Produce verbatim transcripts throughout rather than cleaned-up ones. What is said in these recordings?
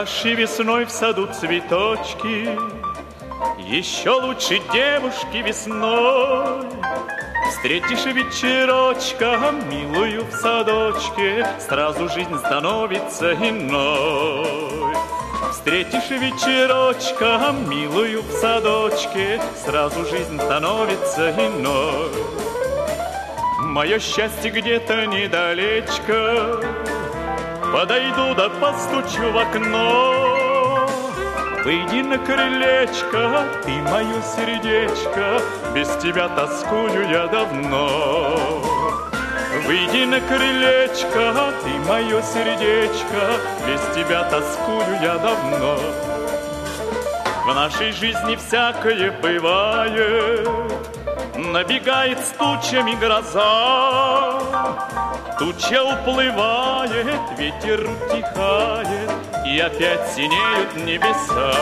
Хороши весной в саду цветочки, еще лучше девушки весной. Встретишь вечерочком милую в садочке, сразу жизнь становится иной. Встретишь вечерочком милую в садочке, сразу жизнь становится иной. Мое счастье где-то недалечко, подойду да постучу в окно. Выйди на крылечко, ты мое сердечко, без тебя тоскую я давно. Выйди на крылечко, ты мое сердечко, без тебя тоскую я давно. В нашей жизни всякое бывает, набегает с тучами гроза. Туча уплывает, ветер утихает, и опять синеют небеса.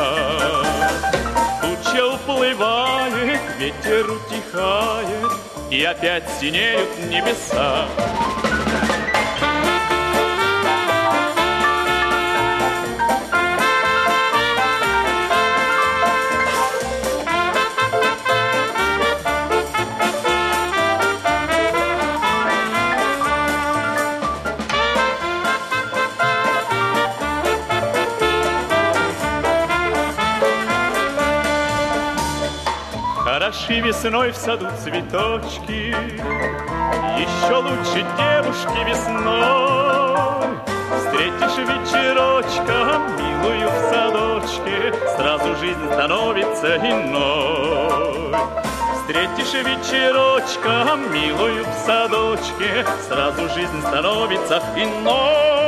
Туча уплывает, ветер утихает, и опять синеют небеса. Хороши весной в саду цветочки, еще лучше девушки весной. Встретишь вечерочком милую в садочке, сразу жизнь становится иной. Встретишь вечерочком милую в садочке, сразу жизнь становится иной.